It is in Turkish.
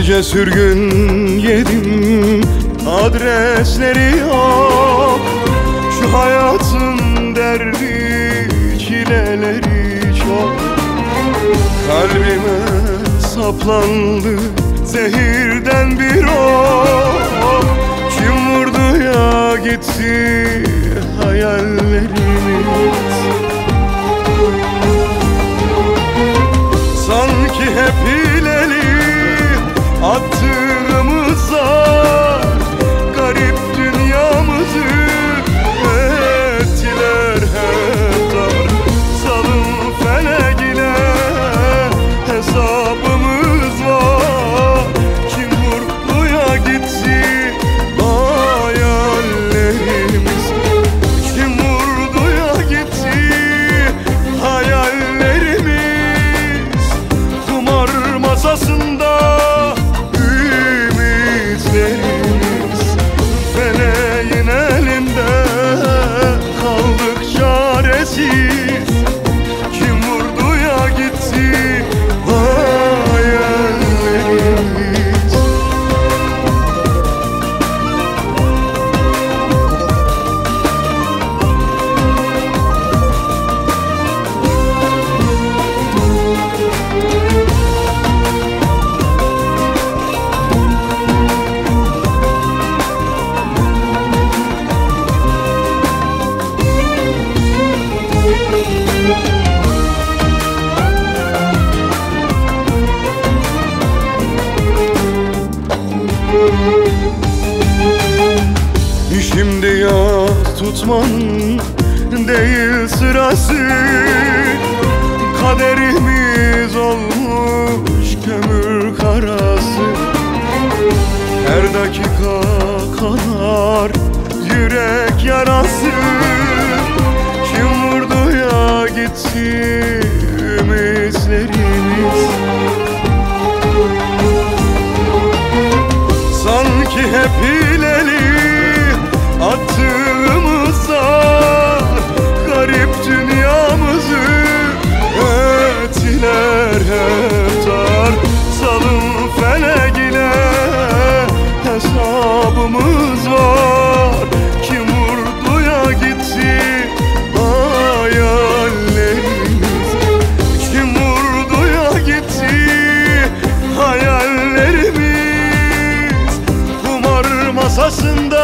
Nice sürgün yedim, adresleri yok. Şu hayatın derdi, çileleri çok. Kalbime saplandı zehirden bir ok. Kim vurdu ya gitti hayallerimiz. Sanki hep ileri attığımıza garip dünyamızı ettiler hep dar. Salın felekine hesabımız var. Kim vurduya gitti hayallerimiz. Kim vurduya gitti hayallerimiz. Kumar masasında ümitlerimiz, feleğin elinde kaldık çaresiz. Kim vurduya gitti hayallerimiz. Şimdi yas tutmanın değil sırası. Kaderimiz olmuş kömür karası. Her dakika kanar yürek yarası. Kim vurdu ya gitti ümitlerimiz. Sanki hep ileri attığımızda garip dünyamızı ettiler hep dar. Salın felekine hesabımız var. Kim vurduya gitti hayallerimiz. Kim vurduya gitti hayallerimiz. Kumar masasında